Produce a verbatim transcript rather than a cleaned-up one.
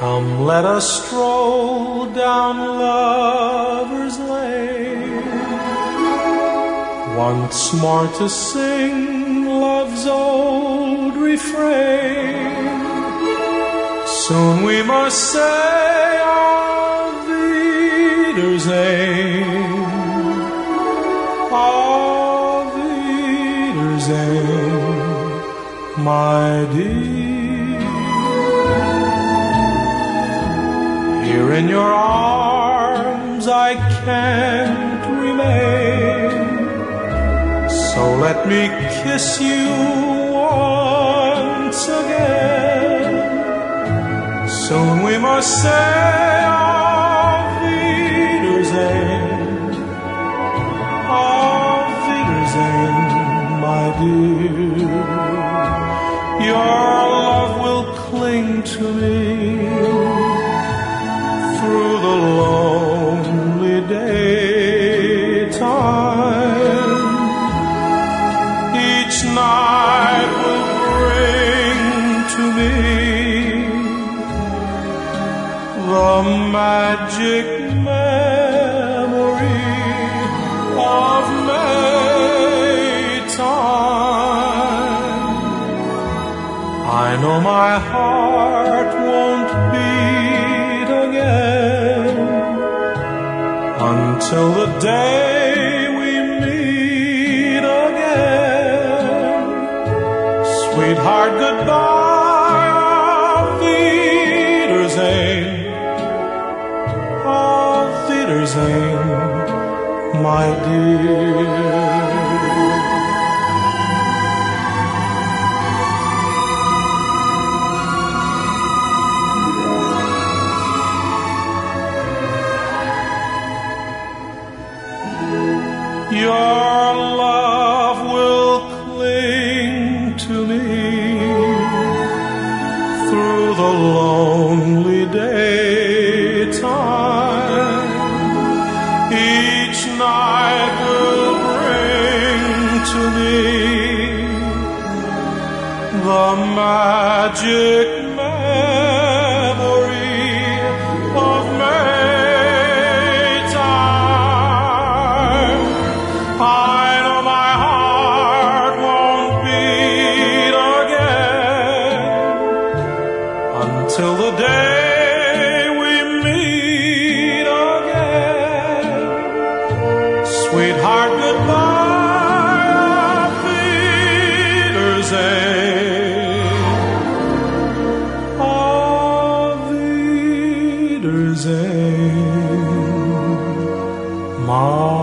Come, let us stroll down Lover's Lane, once more to sing love's old refrain. Soon we must say Auf Wiedersehen, Auf Wiedersehen, my dear. Here in your arms I can't remain, so let me kiss you once again. Soon we must say Auf Wiedersehen, Auf Wiedersehen, my dear. Your love will cling to me through the lonely daytime. Each night will bring to me the magic memory of Maytime. I know my heart won't beat again until the day we meet again. Sweetheart, goodbye, Auf Wiedersehen, Auf Wiedersehen, my dear. Your love will cling to me through the lonely daytime. Each night will bring to me the magic memory of Maytime. I know my heart won't beat again until the day we meet again. Sweetheart, goodbye, Auf Wiedersehen, Auf Wiedersehen, my